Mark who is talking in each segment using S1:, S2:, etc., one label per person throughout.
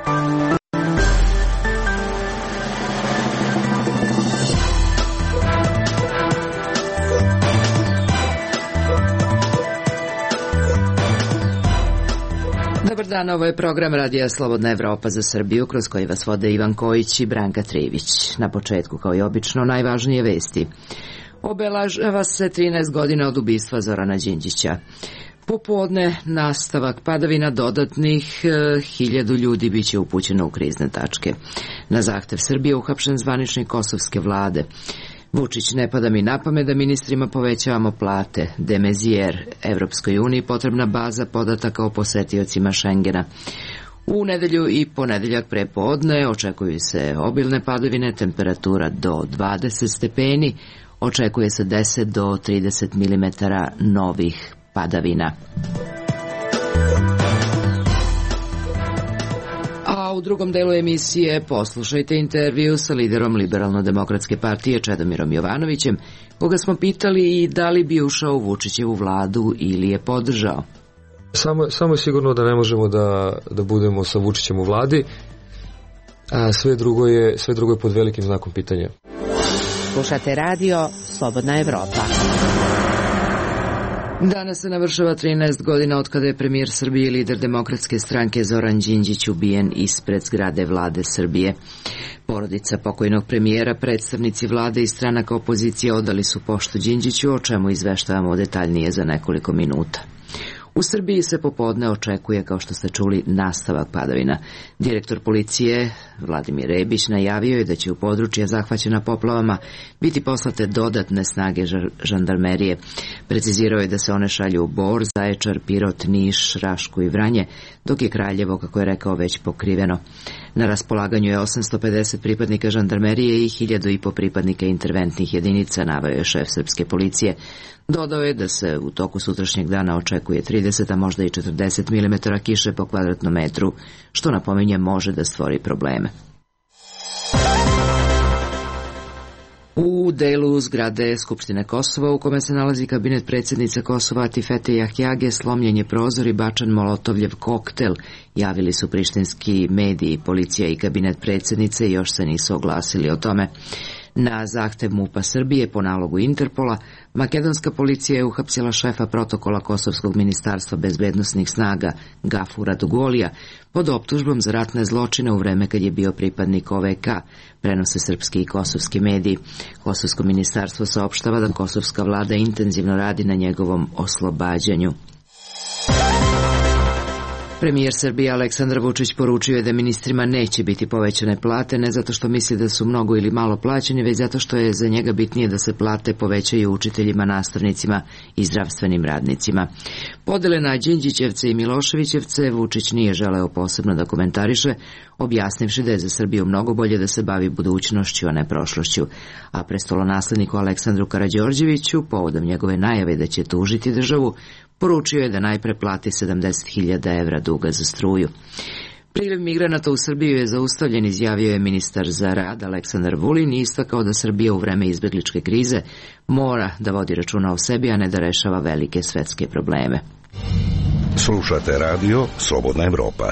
S1: Dobar dan, ovo je program Radija Slobodna Evropa za Srbiju, kroz koji vas vode Ivan Kojić i Branka Trivić. Na početku, kao i obično, najvažnije vesti. Obeležava se 13 godina od ubistva Zorana Đinđića. Popodne nastavak padavina, dodatnih 1000 ljudi biće upućeno u krizne tačke. Na zahtev Srbije uhapšen zvaničnik kosovske vlade. Vučić, ne pada mi na pamet da ministrima povećavamo plate. De Maizière, Evropskoj uniji potrebna baza podataka o posetiocima Šengena. U nedelju i ponedeljak prepodne očekuju se obilne padavine, temperatura do 20 stepeni, očekuje se 10 do 30 mm novih padavina. A u drugom delu emisije poslušajte intervju sa liderom Liberalno-demokratske partije Čedomirom Jovanovićem, koga smo pitali da li bi ušao u Vučićevu vladu ili je podržao.
S2: Samo je sigurno da ne možemo da budemo sa Vučićem u vladi, a sve drugo je pod velikim znakom pitanja.
S3: Slušate radio Slobodna Evropa.
S1: Danas se navršava 13 godina od kada je premijer Srbije i lider Demokratske stranke Zoran Đinđić ubijen ispred zgrade vlade Srbije. Porodica pokojnog premijera, predstavnici vlade i stranaka opozicije odali su poštu Đinđiću, o čemu izveštavamo detaljnije za nekoliko minuta. U Srbiji se popodne očekuje, kao što ste čuli, nastavak padavina. Direktor policije Vladimir Rebić najavio je da će u područja zahvaćena poplavama biti poslate dodatne snage žandarmerije. Precizirao je da se one šalju u Bor, Zaječar, Pirot, Niš, Rašku i Vranje, dok je Kraljevo, kako je rekao, već pokriveno. Na raspolaganju je 850 pripadnika žandarmerije i 1500 pripadnika interventnih jedinica, naveo je šef srpske policije. Dodao je da se u toku sutrašnjeg dana očekuje 30, a možda i 40 mm kiše po kvadratnom metru, što napominje može da stvori probleme. U delu zgrade Skupštine Kosova, u kome se nalazi kabinet predsjednice Kosova Atifete Jahjage, slomljen je prozor i bačan molotovljev koktel, javili su prištinski mediji. Policija i kabinet predsjednice još se nisu oglasili o tome. Na zahtev MUP-a Srbije po nalogu Interpola, makedonska policija je uhapsila šefa protokola Kosovskog ministarstva bezbednosnih snaga Gafura Dugolija pod optužbom za ratne zločine u vreme kad je bio pripadnik OVK, prenose srpski i kosovski mediji. Kosovsko ministarstvo saopštava da kosovska vlada intenzivno radi na njegovom oslobađanju. Premijer Srbije Aleksandar Vučić poručio je da ministrima neće biti povećane plate, ne zato što misli da su mnogo ili malo plaćeni, već zato što je za njega bitnije da se plate povećaju učiteljima, nastavnicima i zdravstvenim radnicima. Podele na Đinđićevce i Miloševićevce Vučić nije želeo posebno da komentariše, objasnivši da je za Srbiju mnogo bolje da se bavi budućnošću, a ne prošlošću. A prestolonasledniku Aleksandru Karađorđeviću, povodom njegove najave da će tužiti državu, poručio je da najpre plati 70.000 evra duga za struju. Priliv migranata u Srbiju je zaustavljen, izjavio je ministar za rad Aleksandar Vulin i istakao da Srbija u vreme izbegličke krize mora da vodi računa o sebi, a ne da rešava velike svetske probleme.
S4: Slušate radio Slobodna Evropa.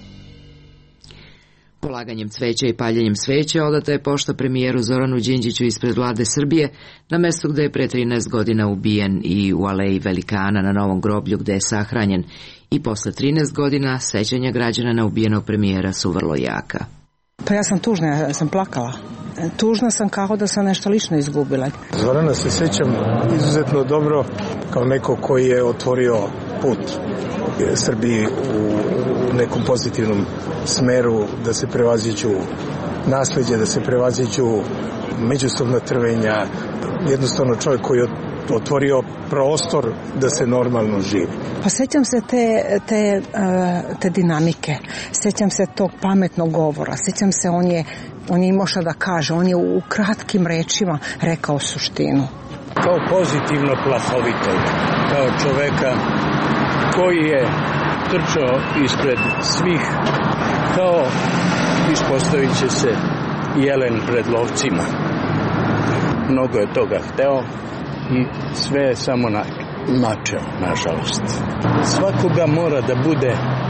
S1: Polaganjem cveća i paljenjem sveća odata je pošta premijeru Zoranu Đinđiću ispred vlade Srbije, na mestu gde je pre 13 godina ubijen, i u aleji Velikana na Novom groblju gde je sahranjen. I posle 13 godina sećanja građana na ubijenog premijera su vrlo jaka.
S5: Pa ja sam tužna, ja sam plakala. Tužna sam kao da sam nešto lično izgubila.
S6: Zorana se sjećam izuzetno dobro kao neko koji je otvorio put Srbiji u nekom pozitivnom smeru, da se prevaziđu nasleđe, da se prevaziđu međusobna trvenja. Jednostavno čovjek koji je otvorio prostor da se normalno živi.
S5: Pa sjećam se te dinamike, sjećam se tog pametnog govora, sjećam se on je imao šta da kaže, on je u kratkim rečima rekao suštinu.
S7: Kao pozitivno plahovitog, kao čoveka koji je trčao ispred svih, kao ispostavit će se jelen pred lovcima. Mnogo je toga hteo i sve je samo načeo, nažalost. Svakoga mora da bude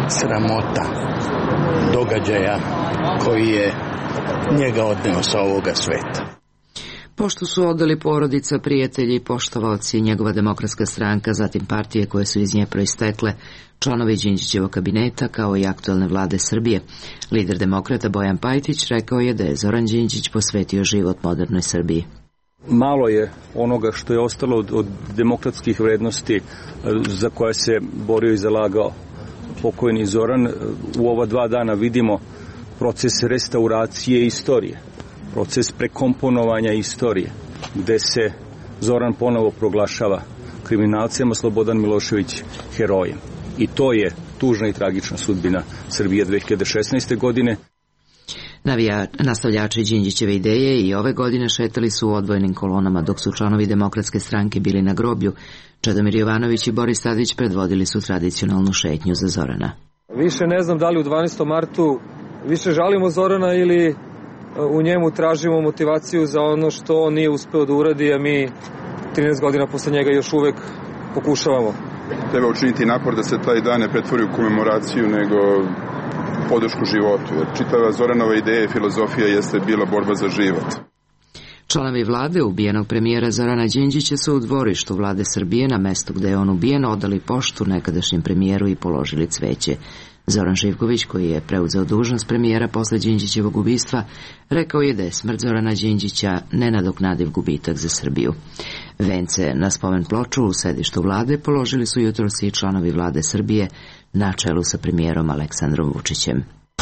S7: sramota događaja koji je njega odneo sa ovoga sveta.
S1: Pošto su odali porodica, prijatelji i poštovalci, njegova Demokratska stranka, zatim partije koje su iz nje proistekle, članovi Đinđićevog kabineta kao i aktuelne vlade Srbije, lider demokrata Bojan Pajtić rekao je da je Zoran Đinđić posvetio život modernoj Srbiji.
S8: Malo je onoga što je ostalo od demokratskih vrednosti za koje se borio i zalagao pokojni Zoran. U ova 2 dana vidimo proces restauracije istorije, proces prekomponovanja istorije, gde se Zoran ponovo proglašava kriminalcem, a Slobodan Milošević herojem. I to je tužna i tragična sudbina Srbije 2016. godine.
S1: Nastavljači Đinđićeve ideje i ove godine šetali su u odvojenim kolonama, dok su članovi Demokratske stranke bili na groblju. Čedomir Jovanović i Boris Tadić predvodili su tradicionalnu šetnju za Zorana.
S2: Više ne znam da li u 12. martu više žalimo Zorana ili u njemu tražimo motivaciju za ono što on nije uspeo da uradi, a mi 13 godina posle njega još uvek pokušavamo.
S9: Treba učiniti napor da se taj dan ne pretvori u komemoraciju, nego podršku životu. Jer čitava Zoranova ideja i filozofija jeste bila borba za život.
S1: Članovi vlade ubijenog premijera Zorana Đinđića su u dvorištu vlade Srbije na mestu gde je on ubijen odali poštu nekadašnjem premijeru i položili cveće. Zoran Živković, koji je preuzeo dužnost premijera posle Đinđićevog ubistva, rekao je da je smrt Zorana Đinđića nenadoknadiv gubitak za Srbiju. Vence na spomen ploču u sedištu vlade položili su jutros i članovi vlade Srbije na čelu sa premijerom Aleksandrom Vučićem.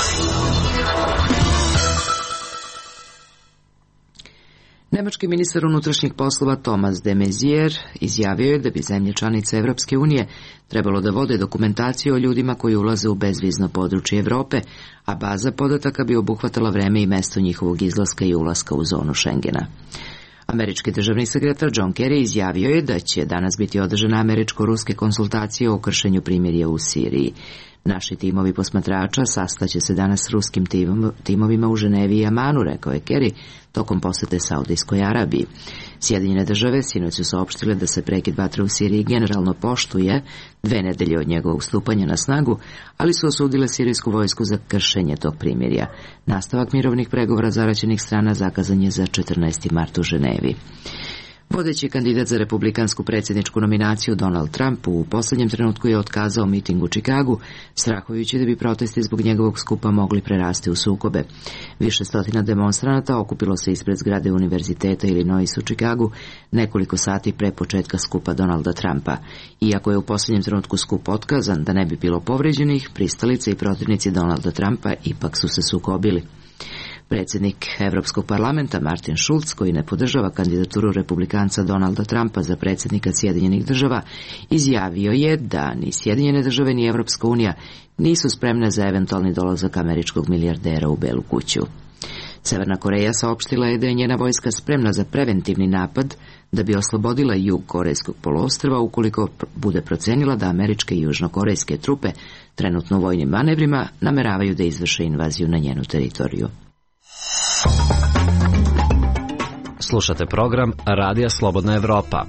S1: Nemački ministar unutrašnjih poslova Thomas de Maizière izjavio je da bi zemlje članice Evropske unije trebalo da vode dokumentaciju o ljudima koji ulaze u bezvizno područje Evrope, a baza podataka bi obuhvatala vreme i mesto njihovog izlaska i ulaska u zonu Schengena. Američki državni sekretar John Kerry izjavio je da će danas biti održane američko-ruske konsultacije o kršenju primirja u Siriji. Naši timovi posmatrača sastaće se danas s ruskim timovima u Ženevi i Amanu, rekao je Kerry, tokom posete Saudijskoj Arabiji. Sjedinjene države sinoć su saopštile da se prekid vatre u Siriji generalno poštuje 2 nedelje od njegovog stupanja na snagu, ali su osudile sirijsku vojsku za kršenje tog primirja. Nastavak mirovnih pregovora zaraćenih strana zakazan je za 14. mart u Ženevi. Vodeći kandidat za republikansku predsjedničku nominaciju Donald Trump u posljednjem trenutku je otkazao miting u Čikagu, strahujući da bi protesti zbog njegovog skupa mogli prerasti u sukobe. Više stotina demonstranata okupilo se ispred zgrade Univerziteta Illinois u Čikagu nekoliko sati pre početka skupa Donalda Trumpa. Iako je u posljednjem trenutku skup otkazan da ne bi bilo povređenih, pristalice i protivnici Donalda Trumpa ipak su se sukobili. Predsjednik Evropskog parlamenta Martin Schulz, koji ne podržava kandidaturu republikanca Donalda Trumpa za predsjednika Sjedinjenih država, izjavio je da ni Sjedinjene države ni Evropska unija nisu spremne za eventualni dolazak američkog milijardera u Belu kuću. Severna Koreja saopštila je da je njena vojska spremna za preventivni napad da bi oslobodila jug Korejskog poluostrva ukoliko bude procenila da američke i južnokorejske trupe trenutno u vojnim manevrima nameravaju da izvrše invaziju na njenu teritoriju.
S10: Slušate program Radija Slobodna Evropa.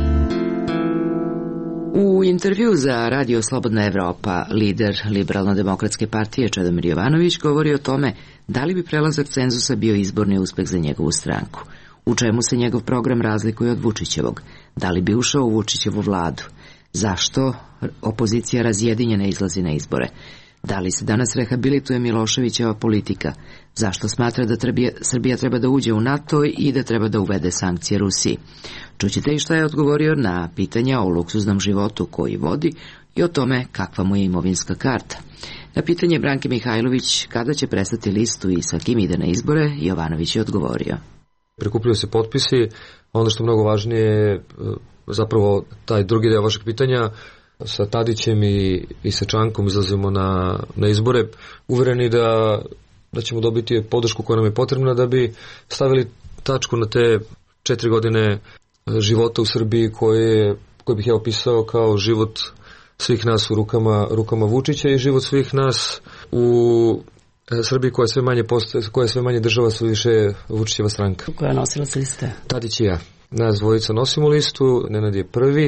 S1: U intervju za Radio Slobodna Evropa lider Liberalno-demokratske partije Čedomir Jovanović govori o tome da li bi prelazak cenzusa bio izborni uspeh za njegovu stranku, u čemu se njegov program razlikuje od Vučićevog, da li bi ušao u Vučićevu vladu, zašto opozicija razjedinjena izlazi na izbore, da li se danas rehabilituje Miloševićeva politika, zašto smatra da Srbija treba da uđe u NATO i da treba da uvede sankcije Rusiji. Čućete i šta je odgovorio na pitanja o luksuznom životu koji vodi i o tome kakva mu je imovinska karta. Na pitanje Branke Mihajlović kada će prestati listu i sa kim ide na izbore, Jovanović je odgovorio.
S2: Prikupljaju se potpisi, ono što je mnogo važnije je zapravo taj drugi deo vašeg pitanja. Sa Tadićem i sa Čankom izlazimo na izbore, uvereni da ćemo dobiti podršku koja nam je potrebna da bi stavili tačku na te 4 godine života u Srbiji koje bih ja opisao kao život svih nas u rukama Vučića i život svih nas u Srbiji koja je sve manje država, sve više Vučićeva stranka.
S3: Koja nosila se liste?
S2: Tadić i ja. Nas dvojica nosimo listu, Nenad je prvi.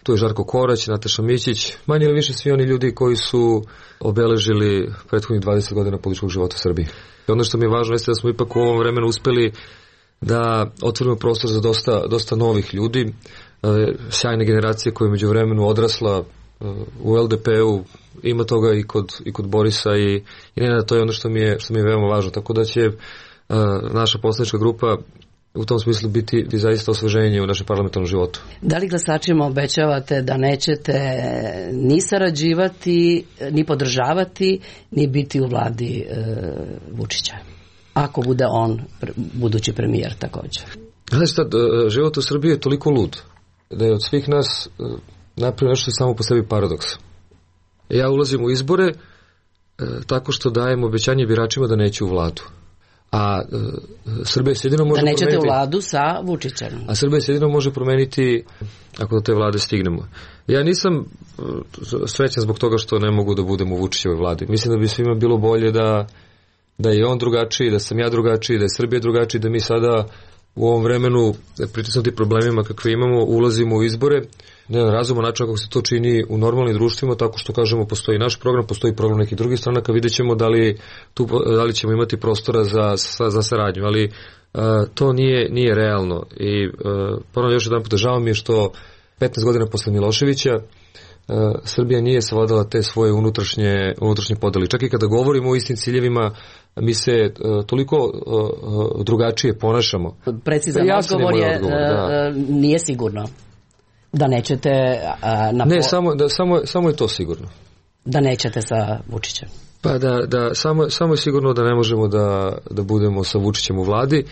S2: tu je Žarko Korać, Nataša Mićić, manje ili više svi oni ljudi koji su obeležili prethodnih 20 godina političkog života u Srbiji. I ono što mi je važno jeste da smo ipak u ovom vremenu uspeli da otvorimo prostor za dosta novih ljudi, sjajne generacije koja je među vremenu odrasla u LDP-u, ima toga i kod Borisa i Nenada, to je ono što mi je veoma važno, tako da će naša poslanička grupa u tom smislu biti zaista osveženje u našem parlamentarnom životu.
S11: Da li glasačima obećavate da nećete ni sarađivati, ni podržavati, ni biti u vladi Vučića? Ako bude on budući premijer također.
S2: Znači, život u Srbiji je toliko lud da je od svih nas napravio nešto samo po sebi paradoks. Ja ulazim u izbore tako što dajem obećanje biračima da neću u vladu. A Srbija se jedino može promeniti... Da nećete u
S11: vladu sa Vučićem.
S2: A Srbija se jedino može promeniti ako do te vlade stignemo. Ja nisam srećan zbog toga što ne mogu da budem u Vučićevoj vladi. Mislim da bi svima bilo bolje da je on drugačiji, da sam ja drugačiji, da je Srbija drugačiji, da mi sada u ovom vremenu pritisnuti problemima kakve imamo ulazimo u izbore na jedan razuman način kako se to čini u normalnim društvima, tako što kažemo postoji naš program, postoji program nekih drugih stranaka, vidjet ćemo da li ćemo imati prostora za saradnju, ali to nije realno i ponovno još jedan puta žao mi je što 15 godina posle Miloševića Srbija nije savladala te svoje unutrašnje podeli. Čak i kada govorimo o istim ciljevima, mi se toliko drugačije ponašamo.
S11: Precizan odgovor je nije sigurno. Da nećete...
S2: Ne, samo je to sigurno.
S11: Da nećete sa Vučićem.
S2: Pa samo je sigurno da ne možemo da budemo sa Vučićem u vladi,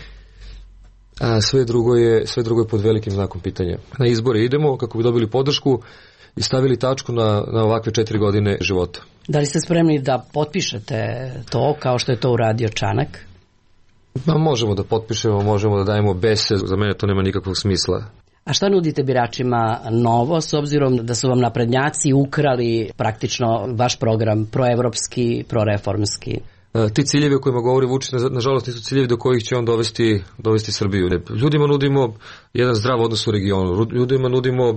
S2: a sve drugo je pod velikim znakom pitanja. Na izbore idemo kako bi dobili podršku i stavili tačku na ovakve 4 godine života.
S11: Da li ste spremni da potpišete to kao što je to uradio Čanak?
S2: Pa možemo da potpišemo, možemo da dajemo bese, za mene to nema nikakvog smisla.
S11: A šta nudite biračima novo, s obzirom da su vam naprednjaci ukrali praktično vaš program proevropski, proreformski?
S2: Ti ciljevi o kojima govori Vučić, nažalost, nisu ciljevi do kojih će on dovesti Srbiju. Ljudima nudimo jedan zdrav odnos u regionu. Ljudima nudimo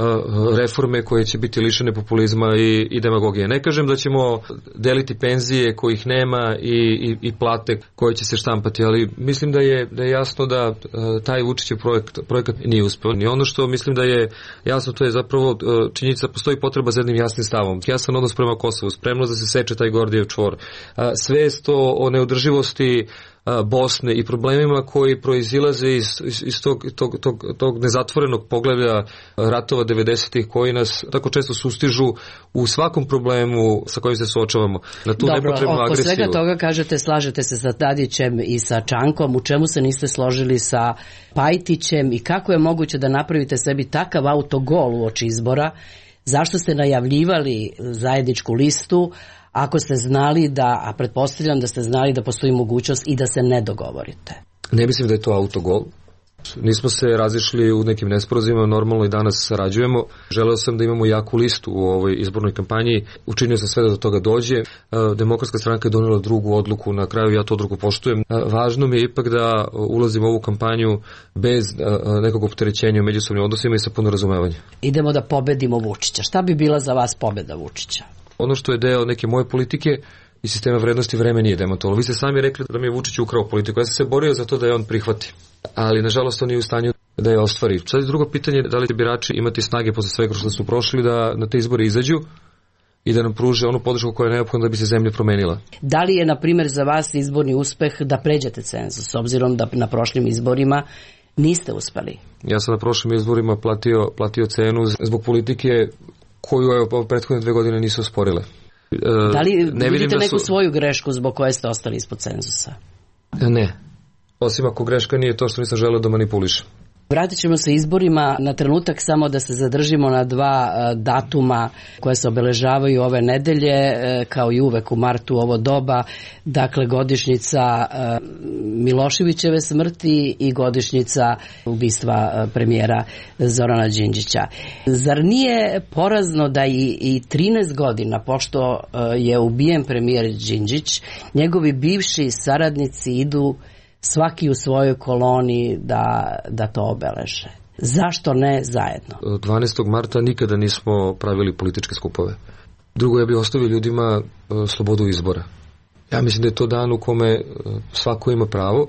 S2: reforme koje će biti lišene populizma i demagogije. Ne kažem da ćemo deliti penzije kojih nema i plate koje će se štampati, ali mislim da je jasno da taj Vučićev projekat nije uspeo. I ono što mislim da je jasno, to je zapravo činjenica, postoji potreba za jednim jasnim stavom. Jasan odnos prema Kosovu, spremnost da se seče taj Gordijev čvor. Svest o neodrživosti Bosne i problemima koji proizilaze iz tog nezatvorenog poglavlja ratova 90-ih koji nas tako često sustižu u svakom problemu sa kojim se suočavamo. Na tu nepotrebnu agresiju.
S11: Oko svega toga kažete, slažete se sa Tadićem i sa Čankom, u čemu se niste složili sa Pajtićem i kako je moguće da napravite sebi takav autogol uoči izbora? Zašto ste najavljivali zajedničku listu ako ste znali a pretpostavljam da ste znali da postoji mogućnost i da se ne dogovorite?
S2: Ne mislim da je to autogol. Nismo se razišli u nekim nesporazumima, normalno i danas sarađujemo. Želeo sam da imamo jaku listu u ovoj izbornoj kampanji. Učinio sam sve da do toga dođe. Demokratska stranka je donela drugu odluku, na kraju ja tu odluku poštujem. Važno mi je ipak da ulazim u ovu kampanju bez nekog opterećenja u međusobnim odnosima i sa puno razumevanja.
S11: Idemo da pobedimo Vučića. Šta bi bila za vas pobeda Vučića?
S2: Ono što je deo neke moje politike i sistema vrednosti vreme nije demantovalo. Vi ste sami rekli da mi je Vučić ukrao politiku. Ja sam se borio za to da je on prihvati. Ali nažalost on nije u stanju da je ostvari. Sad je drugo pitanje da li će birači imati snage posle svega što su prošli da na te izbore izađu i da nam pruže onu podršku koja je neophodna da bi se zemlja promenila.
S11: Da li je, na primjer, za vas izborni uspeh da pređete cenzus, s obzirom da na prošlim izborima niste uspeli?
S2: Ja sam na prošlim izborima platio cenu zbog politike koju prethodne 2 godine nisu osporile.
S11: Da li vidite neku svoju grešku zbog koje ste ostali ispod cenzusa?
S2: Ne. Osim ako greška nije to što nisam želeo da manipulišem.
S11: Vratit ćemo se izborima na trenutak, samo da se zadržimo na 2 datuma koje se obeležavaju ove nedelje, kao i uvek u martu ovo doba, dakle godišnjica Miloševićeve smrti i godišnjica ubistva premijera Zorana Đinđića. Zar nije porazno da i 13 godina, pošto je ubijen premijer Đinđić, njegovi bivši saradnici idu svaki u svojoj koloni da to obeleže? Zašto ne zajedno?
S2: 12. marta nikada nismo pravili političke skupove. Drugo, ja bih ostavio ljudima slobodu izbora. Ja mislim da je to dan u kome svako ima pravo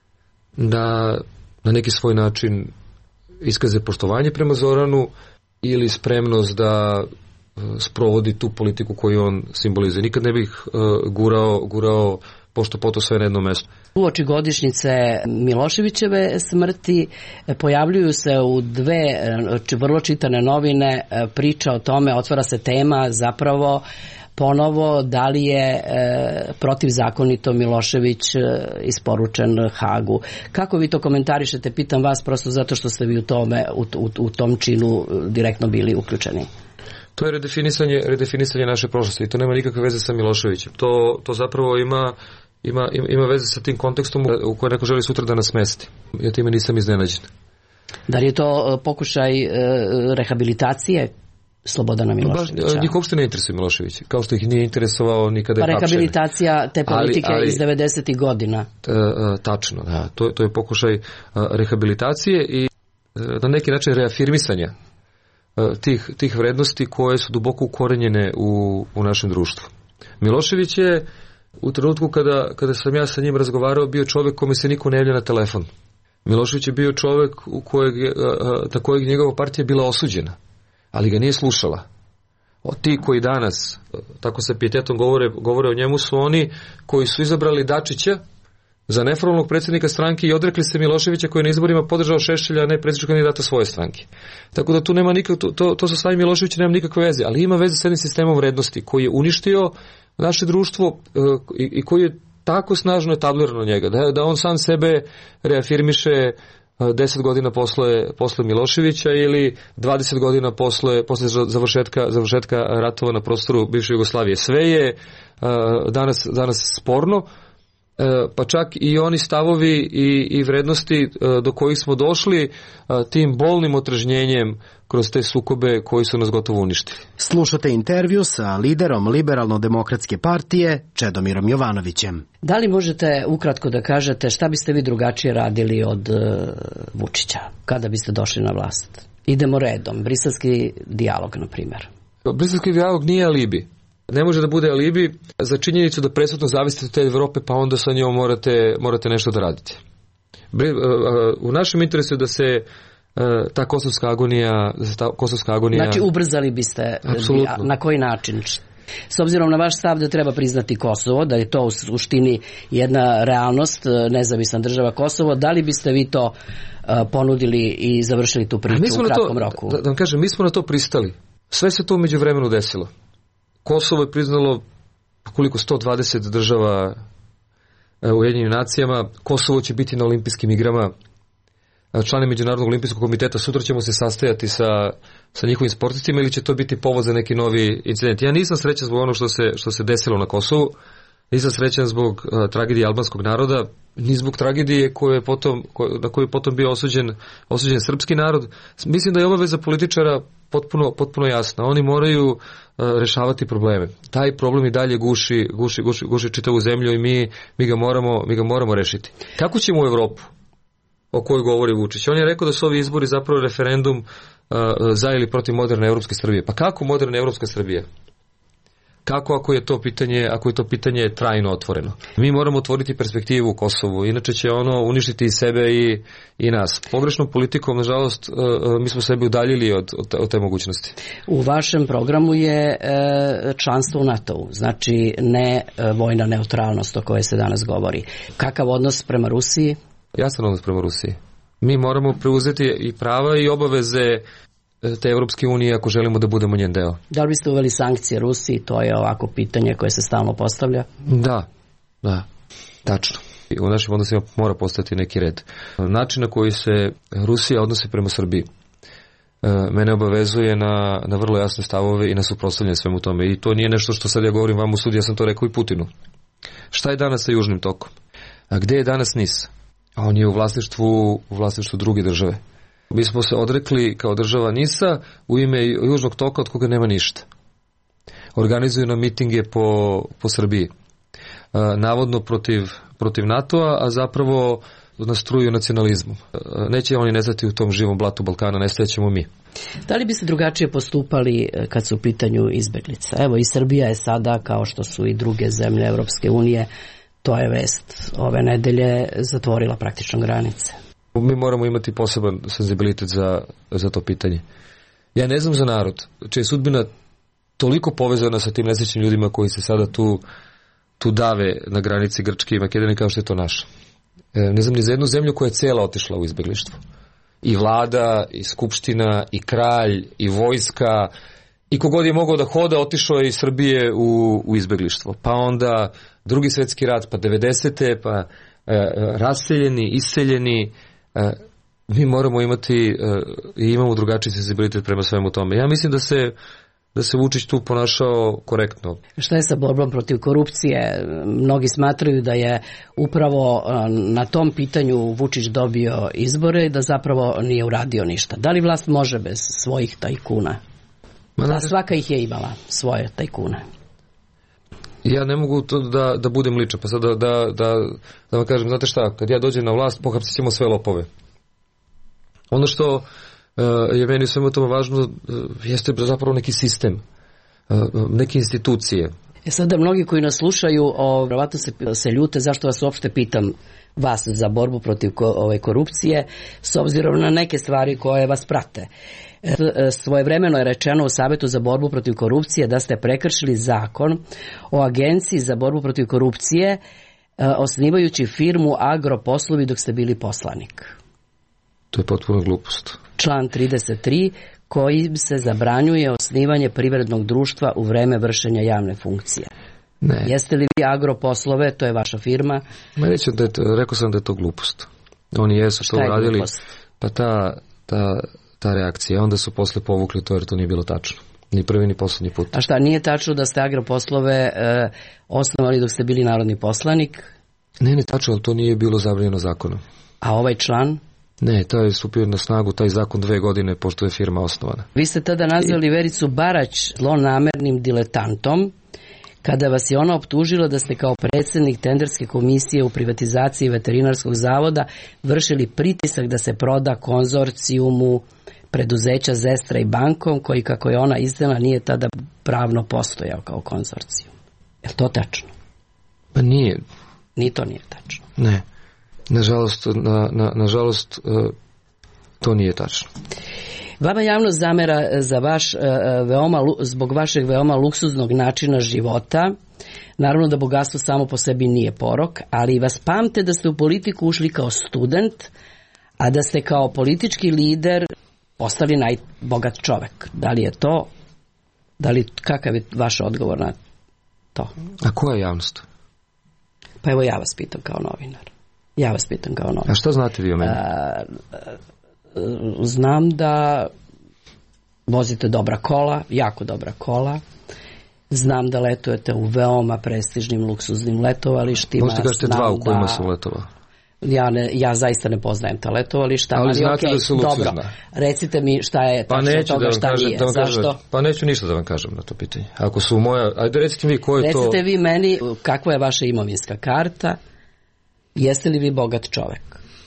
S2: da na neki svoj način iskaže poštovanje prema Zoranu ili spremnost da sprovodi tu politiku koju on simbolizuje. Nikad ne bih gurao pošto poto sve na jedno mesto.
S11: Uoči godišnjice Miloševićeve smrti pojavljuju se u dve vrlo čitane novine priča o tome, otvara se tema zapravo ponovo da li je protivzakonito Milošević isporučen Hagu. Kako vi to komentarišete? Pitam vas prosto zato što ste vi u tom činu direktno bili uključeni.
S2: To je redefinisanje naše prošlosti i to nema nikakve veze sa Miloševićem. To zapravo ima veze sa tim kontekstom u kojem neko želi sutra da nas smesti. Ja time nisam iznenađen.
S11: Da li je to pokušaj rehabilitacije Slobodana Miloševića?
S2: Njih uopšte ne interesuje Milošević, kao što ih nije interesovao nikada je hapšen.
S11: Pa rehabilitacija te politike iz 90. godina.
S2: Tačno, da. To je pokušaj rehabilitacije i na neki način reafirmisanja tih vrednosti koje su duboko ukorenjene u našem društvu. Milošević je u trenutku kada sam ja sa njim razgovarao bio čovjek kome se niko ne javlja na telefon. Milošević je bio čovjek na kojeg njegova partija bila osuđena, ali ga nije slušala. Ti koji danas, tako sa pijetetom govore o njemu, su oni koji su izabrali Dačića za neformalnog predsjednika stranke i odrekli se Miloševića koji je na izborima podržao Šešelja, a ne predsjedničkog kandidata svoje stranke. Tako da tu nema to sa samim Miloševićem nema nikakve veze, ali ima veze sa jednim sistemom vrednosti koji je uništio naše društvo i koji je tako snažno etabliran njega, da on sam sebe reafirmiše 10 godina posle Miloševića ili 20 godina posle završetka ratova na prostoru bivše Jugoslavije. Sve je danas sporno, pa čak i oni stavovi i vrednosti do kojih smo došli tim bolnim otrežnjenjem kroz te sukobe koji su nas gotovo uništili.
S12: Slušate intervju sa liderom Liberalno-demokratske partije Čedomirom Jovanovićem.
S11: Da li možete ukratko da kažete šta biste vi drugačije radili od Vučića kada biste došli na vlast? Idemo redom. Briselski dijalog, na primjer.
S2: Briselski dijalog nije alibi. Ne može da bude alibi za činjenicu da presudno zavisite od te Evrope, pa onda sa njom morate nešto da radite. U našem interesu je da se ta kosovska agonija...
S11: Znači ubrzali biste.
S2: Apsolutno.
S11: Na koji način? S obzirom na vaš stav da treba priznati Kosovo, da je to u suštini jedna realnost, nezavisna država Kosovo, da li biste vi to ponudili i završili tu priču u kratkom roku?
S2: Da vam kažem, mi smo na to pristali. Sve se to među vremenu desilo. Kosovo je priznalo koliko 120 država u Ujedinjenim nacijama. Kosovo će biti na olimpijskim igrama. Članovi Međunarodnog olimpijskog komiteta, sutra ćemo se sastajati sa njihovim sportistima ili će to biti povod za neki novi incident. Ja nisam srećan zbog ono što se desilo na Kosovu, nisam srećan zbog tragedije albanskog naroda, ni zbog tragedije na koju je potom bio osuđen srpski narod. Mislim da je obaveza političara potpuno jasna. Oni moraju rešavati probleme. Taj problem i dalje guši čitavu zemlju i mi ga moramo rešiti. Kako ćemo u Evropu o kojoj govori Vučić? On je rekao da su ovi izbori zapravo referendum za ili protiv moderne evropske Srbije. Pa kako moderne evropska Srbija? Kako ako je to pitanje trajno otvoreno? Mi moramo otvoriti perspektivu u Kosovu, inače će ono uništiti i sebe i nas. Pogrešnom politikom, nažalost, mi smo sebe udaljili od te mogućnosti.
S11: U vašem programu je članstvo u NATO-u, znači ne vojna neutralnost o kojoj se danas govori. Kakav odnos prema Rusiji?
S2: Jasan odnos prema Rusiji. Mi moramo preuzeti i prava i obaveze te Evropske unije ako želimo da budemo njen deo.
S11: Da li biste uveli sankcije Rusiji? To je ovako pitanje koje se stalno postavlja.
S2: Da, tačno. U našim odnosima mora postati neki red. Način na koji se Rusija odnosi prema Srbiji mene obavezuje na vrlo jasne stavove i na suprotstavljanje svemu tome. I to nije nešto što sad ja govorim vam u sudi, ja sam to rekao i Putinu. Šta je danas sa Južnim tokom? A gde je danas NIS? A on je u vlasništvu druge države. Mi smo se odrekli kao država NIS-a u ime Južnog toka od koga nema ništa. Organizuju nam mitinge po Srbiji. Navodno protiv NATO-a, a zapravo na struju nacionalizmu. Neće oni nestati u tom živom blatu Balkana, nestajećemo mi.
S11: Da li bi se drugačije postupali kad su u pitanju izbeglica? Evo i Srbija je sada, kao što su i druge zemlje Evropske unije, to je vest ove nedelje, zatvorila praktično granice.
S2: Mi moramo imati poseban senzibilitet za to pitanje. Ja ne znam za narod čija je sudbina toliko povezana sa tim nesrećnim ljudima koji se sada tu dave na granici Grčke i Makedonije kao što je to naša. Ne znam ni za jednu zemlju koja je cela otišla u izbeglištvo. I vlada, i skupština, i kralj, i vojska, i kogod je mogao da hoda, otišao je iz Srbije u izbeglištvo. Pa onda Drugi svjetski rat, pa 90. pa raseljeni, iseljeni. Mi moramo imati i imamo drugačiji senzibilitet prema svemu tome. Ja mislim da se Vučić tu ponašao korektno.
S11: Šta je sa borbom protiv korupcije? Mnogi smatraju da je upravo na tom pitanju Vučić dobio izbore i da zapravo nije uradio ništa. Da li vlast može bez svojih tajkuna? A svaka ih je imala, svoje tajkune.
S2: Ja ne mogu to da budem ličan, pa sad da vam kažem, znate šta, kad ja dođem na vlast, pohapsit ćemo sve lopove. Ono što je meni svema tome važno jeste zapravo neki sistem, neke institucije.
S11: Sada mnogi koji nas slušaju, vjerovatno se ljute zašto vas uopšte pitam vas za borbu protiv ove korupcije, s obzirom na neke stvari koje vas prate. Svojevremeno je rečeno u Savetu za borbu protiv korupcije da ste prekršili zakon o Agenciji za borbu protiv korupcije osnivajući firmu Agroposlovi dok ste bili poslanik.
S2: To je potpuno glupost.
S11: Član 33 kojim se zabranjuje osnivanje privrednog društva u vreme vršenja javne funkcije.
S2: Ne.
S11: Jeste li vi Agroposlove, to je vaša firma?
S2: Rekao sam da je to glupost. Oni jesu to uradili. Pa ta reakcija, onda su posle povukli to jer to nije bilo tačno. Ni prvi ni poslednji put.
S11: A šta, nije tačno da ste Agroposlove osnovali dok ste bili narodni poslanik?
S2: Ne, tačno, ali to nije bilo zabranjeno zakonom.
S11: A ovaj član?
S2: Ne, to je stupio na snagu taj zakon 2 godine pošto je firma osnovana.
S11: Vi ste tada nazvali Vericu Barać zlonamernim diletantom kada vas je ona optužila da ste kao predsjednik tenderske komisije u privatizaciji veterinarskog zavoda vršili pritisak da se proda konzorcijumu preduzeća Zestra i Bankom, koji, kako je ona iznela, nije tada pravno postojao kao konzorcijum. Je li to tačno?
S2: Pa nije.
S11: Ni to nije tačno.
S2: Ne. Nažalost, to nije tačno.
S11: Vama javnost zamera za zbog vašeg veoma luksuznog načina života. Naravno da bogatstvo samo po sebi nije porok, ali vas pamte da ste u politiku ušli kao student, a da ste kao politički lider postali najbogat čovek. Da li je to? Kakav je vaš odgovor na to?
S2: A koja je javnost?
S11: Pa evo ja vas pitam kao novinar.
S2: A šta znate vi o meni?
S11: Znam da vozite dobra kola, jako dobra kola. Znam da letujete u veoma prestižnim luksuznim letovalištima.
S2: Možete kažete 2 u kojima sam letovao.
S11: Ja zaista ne poznajem ta letovališta,
S2: ali znate da su luksuzna.
S11: Dobro, recite mi šta je tačno toga, šta nije. Zašto?
S2: Pa neću ništa da vam kažem na to pitanje. Ako su moja, ajde recite mi ko je to...
S11: Recite vi meni kakva je vaša imovinska karta, jeste li vi bogat čovek?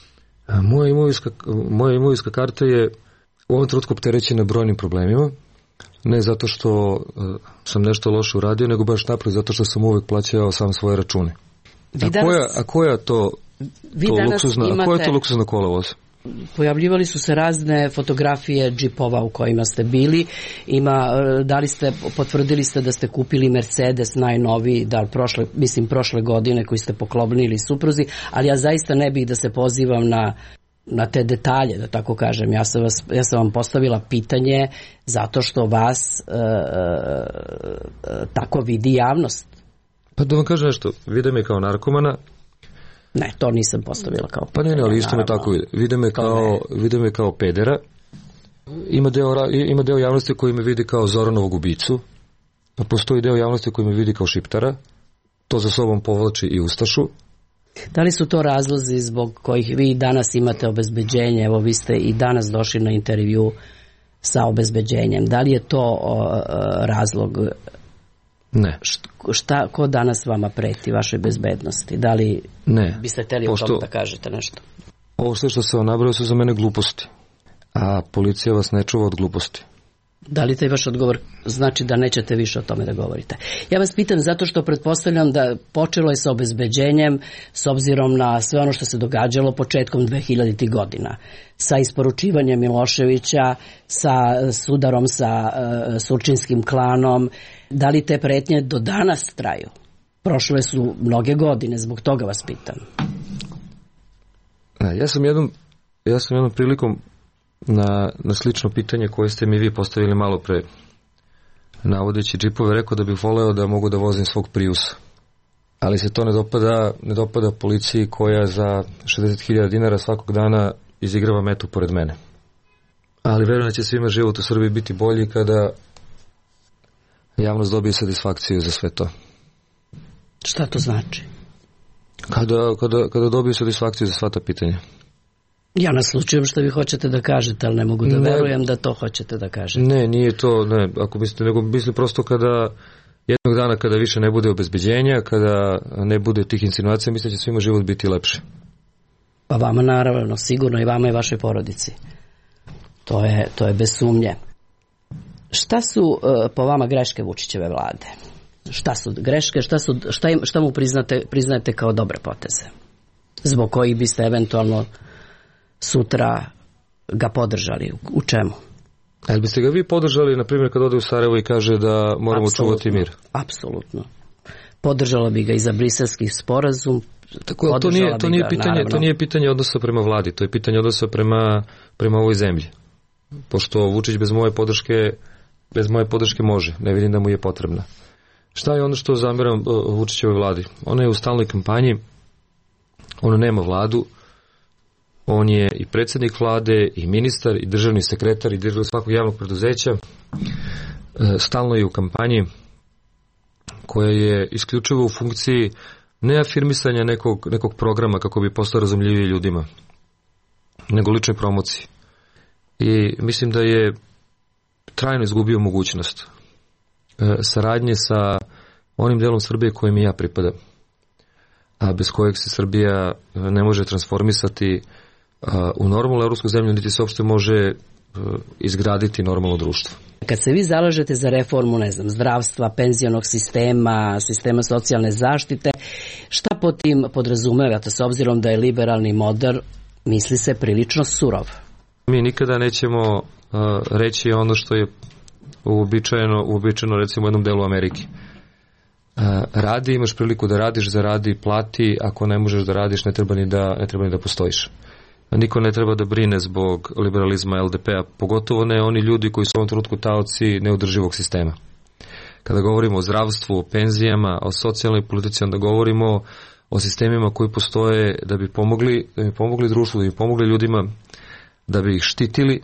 S2: Moja imovinska karta je u ovom trenutku opterećena brojnim problemima. Ne zato što sam nešto loše uradio, nego baš naprotiv zato što sam uvek plaćao sam svoje račune. A koja je to luksuzna kola voz?
S11: Pojavljivali su se razne fotografije džipova u kojima ste bili. Potvrdili ste da ste kupili Mercedes najnoviji, prošle godine koji ste poklonili supruzi, ali ja zaista ne bih da se pozivam na te detalje, da tako kažem. Ja sam vam postavila pitanje zato što vas tako vidi javnost.
S2: Pa da vam kažem nešto, vide me kao narkomana.
S11: Ne, to nisam postavila kao
S2: pitanje. Pa ne, ali isto me tako vide. Vide me kao pedera. Ima deo javnosti koji me vidi kao Zoranovog ubicu. Pa postoji deo javnosti koji me vidi kao šiptara. To za sobom povlači i ustašu.
S11: Da li su to razlozi zbog kojih vi danas imate obezbeđenje? Evo, vi ste i danas došli na intervju sa obezbeđenjem. Da li je to razlog?
S2: Ne.
S11: Ko danas vama preti vašoj bezbednosti? Da li biste htjeli o tom da kažete nešto?
S2: Ovo sve što se vam nabrao su za mene gluposti, a policija vas ne čuva od gluposti.
S11: Da li taj vaš odgovor znači da nećete više o tome da govorite? Ja vas pitam zato što pretpostavljam da počelo je sa obezbeđenjem s obzirom na sve ono što se događalo početkom 2000. godina. Sa isporučivanjem Miloševića, sa sudarom sa surčinskim klanom. Da li te pretnje do danas traju? Prošle su mnoge godine, zbog toga vas pitam.
S2: Ja sam jednom prilikom na slično pitanje koje ste mi vi postavili malo pre, navodeći džipove, rekao da bih voleo da mogu da vozim svog Priusa. Ali se to ne dopada policiji koja za 60.000 dinara svakog dana izigrava metu pored mene. Ali verujem da će svima život u Srbiji biti bolji kada javnost dobije satisfakciju za sve to.
S11: Šta to znači?
S2: Kada dobije satisfakciju za sva ta pitanja.
S11: Ja naslučujem što vi hoćete da kažete, ali ne mogu da verujem da to hoćete da kažete.
S2: Ne, nije to, ne, ako mislite, nego mislim prosto kada jednog dana kada više ne bude obezbeđenja, kada ne bude tih insinuacija, mislim da će svima život biti lepše.
S11: Pa vama naravno, sigurno i vama i vašoj porodici. To je bez sumnje. Šta su po vama greške Vučićeve vlade? Šta su greške, šta mu priznate kao dobre poteze? Zbog kojih biste eventualno sutra ga podržali? U čemu?
S2: Ali biste ga vi podržali, na primjer, kad ode u Sarajevo i kaže da moramo čuvati mir?
S11: Apsolutno. Podržala bi ga i za briselski sporazum.
S2: Tako, to nije pitanje odnosa prema vladi, to je pitanje odnosa prema ovoj zemlji. Pošto Vučić bez moje podrške može, ne vidim da mu je potrebna. Šta je ono što zameram Vučićevoj vladi? Ona je u stalnoj kampanji, ona nema vladu, on je i predsjednik vlade, i ministar, i državni sekretar, i direktor svakog javnog preduzeća. Stalno je u kampanji koja je isključivo u funkciji neafirmisanja nekog programa kako bi postao razumljiviji ljudima, nego lične promocije. I mislim da je trajno izgubio mogućnost saradnje sa onim delom Srbije kojem i ja pripadam, a bez kojeg se Srbija ne može transformisati u normalnu evropsku zemlju, niti se uopšte može izgraditi normalno društvo.
S11: Kad se vi zalažete za reformu, zdravstva, penzionog sistema, sistema socijalne zaštite, šta pod tim podrazumevate, s obzirom da je liberalni model, misli se, prilično surov?
S2: Mi nikada nećemo reći ono što je uobičajeno recimo u jednom delu Amerike. Radi, imaš priliku da radiš, zaradi, plati, ako ne možeš da radiš, ne treba ni da postojiš. Niko ne treba da brine zbog liberalizma LDP-a, pogotovo ne oni ljudi koji su u ovom trenutku taoci neodrživog sistema. Kada govorimo o zdravstvu, o penzijama, o socijalnoj politici, onda govorimo o sistemima koji postoje da bi pomogli društvu, da bi pomogli ljudima, da bi ih štitili,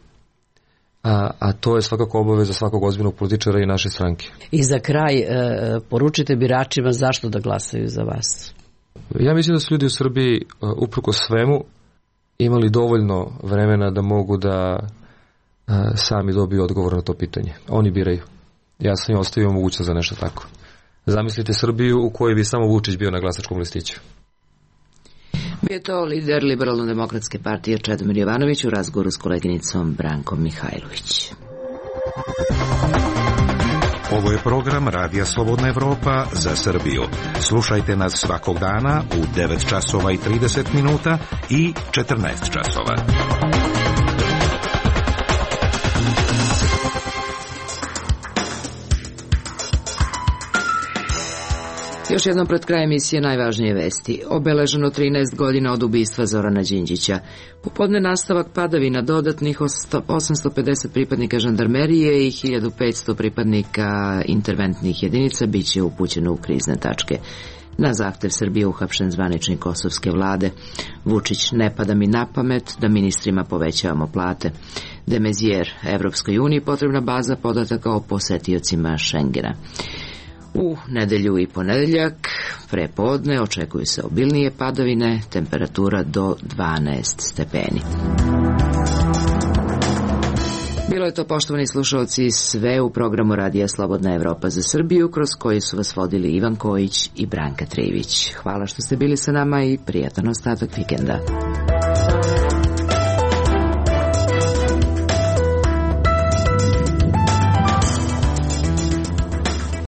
S2: a to je svakako obaveza svakog ozbiljnog političara i naše stranke.
S11: I za kraj, poručite biračima zašto da glasaju za vas?
S2: Ja mislim da su ljudi u Srbiji, uprkos svemu, imali dovoljno vremena da mogu da sami dobiju odgovor na to pitanje. Oni biraju. Ja sam im ostavio mogućnost za nešto tako. Zamislite Srbiju u kojoj bi samo Vučić bio na glasačkom listiću.
S1: Bio je to lider Liberalno-demokratske partije Čedomir Jovanović u razgovoru s koleginicom Brankom Mihajlović.
S4: Ovo je program Radija Slobodna Evropa za Srbiju. Slušajte nas svakog dana u 9 časova i 30 minuta i 14 časova.
S1: Još jednom pred krajem emisije najvažnije vesti. Obeleženo 13 godina od ubistva Zorana Đinđića. Popodne nastavak padavina, dodatnih 850 pripadnika žandarmerije i 1500 pripadnika interventnih jedinica biće upućeno u krizne tačke. Na zahtev Srbije uhapšen zvaničnik kosovske vlade. Vučić, ne pada mi na pamet da ministrima povećavamo plate. De Maizière, Evropskoj uniji potrebna baza podataka o posetiocima Schengena. U nedelju i ponedeljak, prepodne, očekuju se obilnije padavine, temperatura do 12 stepeni. Bilo je to, poštovani slušalci, sve u programu Radija Slobodna Evropa za Srbiju, kroz koji su vas vodili Ivan Kojić i Branka Trivić. Hvala što ste bili sa nama i prijatan ostatak vikenda.